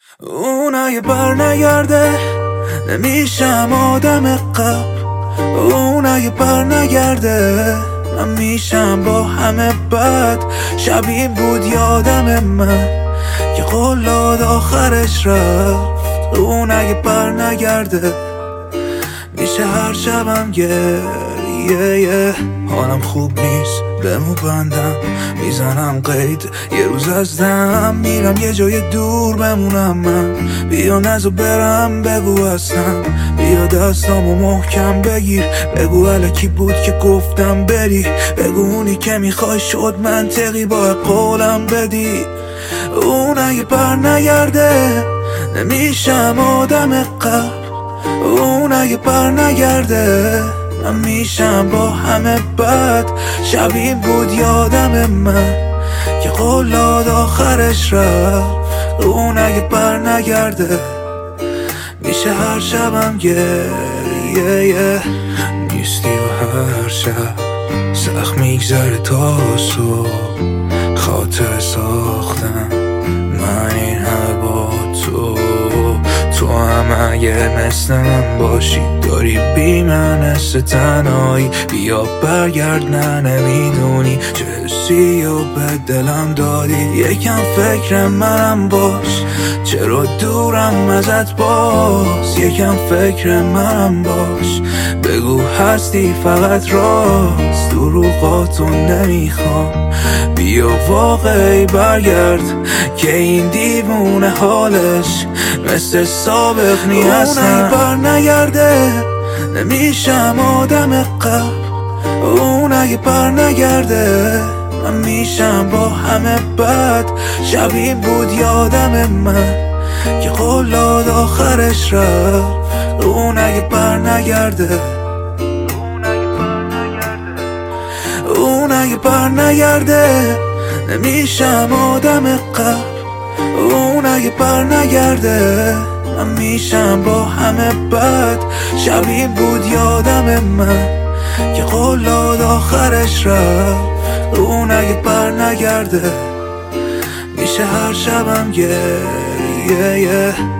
اون اگه بر نگرده نمیشم آدم قبل. اون اگه بر نگرده من میشم با همه بد. شبیه بود یادم من که قلاد آخرش رفت. اون اگه بر نگرده میشه هر شبم گریه. حالم خوب نیست بمو بندم، میزنم قید یه روز از دم. میرم یه جای دور بمونم من، بیا نزو برم بگو هستم. بیا دستامو محکم بگیر، بگو الکی بود که گفتم بری. بگو اونی که میخوای شد منطقی با قولم بدی. اون اگه بر نگرده نمیشم آدم قبل. اون اگه بر نگرده من میشم با همه بد. شبیه بود یادم من که قلاد آخرش رفت. اون اگه بر نگرده میشه هر شبم گریه. نیستی و هر شب سخت میگذره تا صبح. خاطر ساختم من این همه با تو هم اگه مثل من باشی داری بی من حس تنهایی. بیا برگرد نه نمیدونی چه حسی و به دلم دادی. یکم فکر منم باش، چرا دورم ازت باز. یکم فکر منم باش، بگو هستی فقط راست. دروغاتو نمیخوام، بیا واقعی برگرد که این دیوونه حالش مثل سابق نیست. اون اگه بر نگرده نمیشم آدم قبل. اون اگه بر نگرده من میشم با همه بد. شبیه بود یادم من که قلاد آخرش رفت. اون اگه بر نگرده اون اگه بر نگرده نمیشم آدم قبل. اون اگه بر نگرده من میشم با همه بد. شبیه بود یادم من که قلاد آخرش رفت. اون اگه بر نگرده میشه هر شبم گریه.